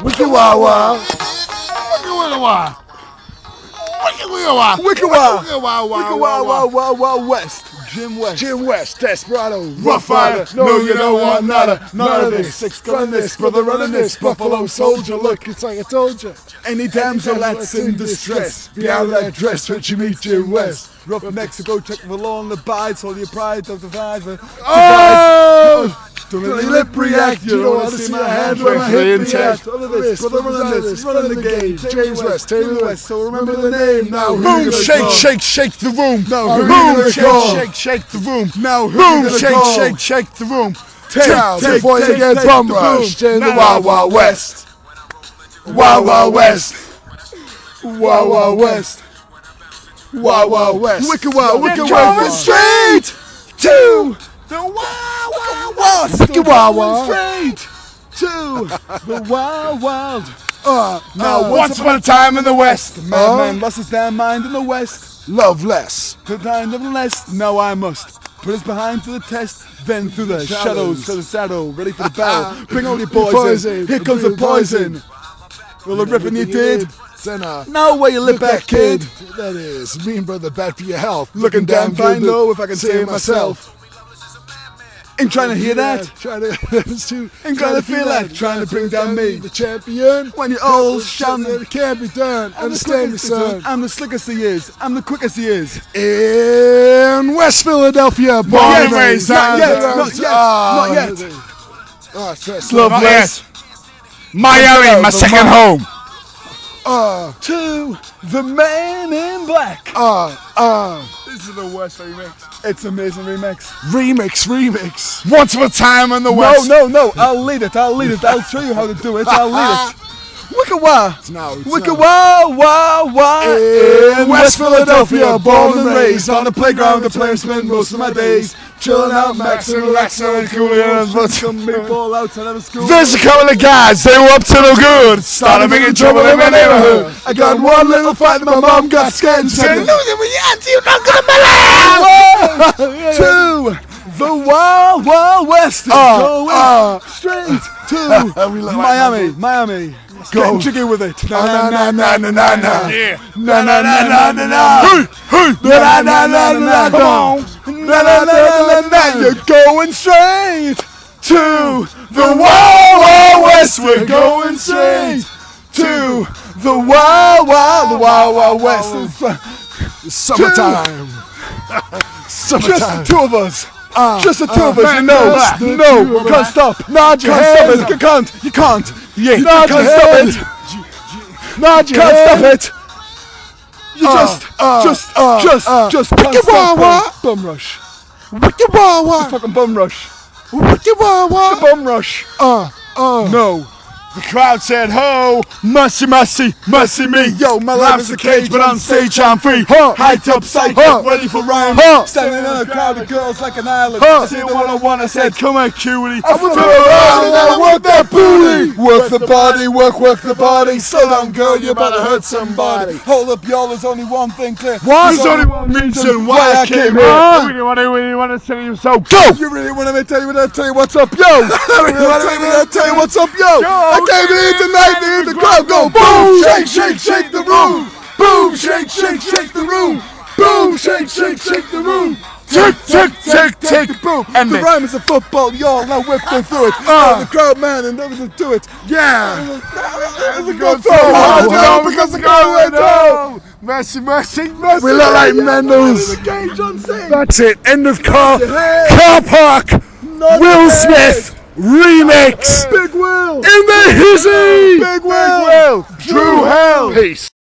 Wiki Wawa. Wiki Wawa. Wiki Wawa. Wiki Wawa West. Jim West. Jim West, Desperado, Rough Rider. No, you don't want nada. None of this. Six gun this, brother running this. Buffalo Soldier, look, it's like I told you. Any damsel that's in distress, be out of that dress when you meet Jim West. Rough Mexico, check the law and the bides, hold your pride, don't divide. Oh! Don't let your lip react, you don't want to see my hand where my hip react. All of this, brother running this, running the game. James West, Taylor West, so remember the name. Now boom, shake, shake, shake the room. Now boom, shake, shake, shake the room. Now boom, shake, shake, shake the room. Before you get bum rushed in the Wild Wild West. Wild Wild West. Wild Wild West. Wild Wild West. Wicked Wild, Wicked Wild. Straight to the Wild Wild West. Wicked Wild Wild. Straight to the Wild Wild. Now once upon a time in the West, the madman lost his damn mind in the West. Love less. To die nevertheless, now I must put us behind to the test, then through the shadows to the saddle, ready for the battle. Bring all your poison. Here comes the poison. Well, the ripping you did. Now where you live back, kid. That is mean, brother, bad for your health. Looking damn fine though, if I can say it myself. Ain't trying to hear that. Ain't trying to feel that. Trying to bring down me, the champion. When you're old, shouting it can't be done. Understand me, son. I'm the slickest he is. I'm the quickest he is. In West Philadelphia, born and raised. Not yet. Loveless. Miami, my second home. To the Man in Black. This is the worst remix. It's amazing remix. Remix. Once upon a time in the West. No. I'll lead it. I'll show you how to do it. I'll lead it. Wicka Wah. Wicka Wah. In West Philadelphia, born and raised on the playground, the players spend most of my days. Chilling out, maxing, relaxing, and cooling. Some meatball outside of school. There's a couple of guys, they were up to no good. Started making trouble in my neighborhood. I got one little fight and my mom got scared and said, you're not gonna believe. To the Wild Wild West. Going straight to Miami. Go jiggy with it. Na. Yeah. Na. Come on. Na. You're going straight to the Wild Wild West. We're going straight to the Wild Wild West. Summertime. Just the two of us. Just the two of us. No, can't stop. Nod your head. You can't. Yeah, nod your head. Nod your head. Can't stop it. You just can't stop bum rush. Wiki Wawa. Fucking bum rush. Wiki Wawa. Bum rush. No. The crowd said, ho, mercy me. Yo, my life is a cage, but on stage I'm free. Hyped up, psyched up, ready for rhyme. Standing in a crowd of girls like an island. I said 101, I said, come on, cutie. I whip it around and I work that booty. Work the body, work the body. Slow down, girl, you're about to hurt somebody. Hold up, y'all, there's only one thing clear. There's only one reason why I came here. You really want to tell you so? Go! You really want me to tell you what's up, yo? I tell you what's up, yo? I came here tonight to hear the crowd go boom, shake the room. Boom, shake the room. Boom, shake the room. Tick, boom. And the rhyme is a football, y'all. Now whip them through it. The crowd, man, and everything to it. Yeah. Because the crowd went home. Mercy. We look like Mendel's. That's it. End of car park. Will Smith. Remix. Big Will. In the hizzy. Big Will. Drew Hell. Peace.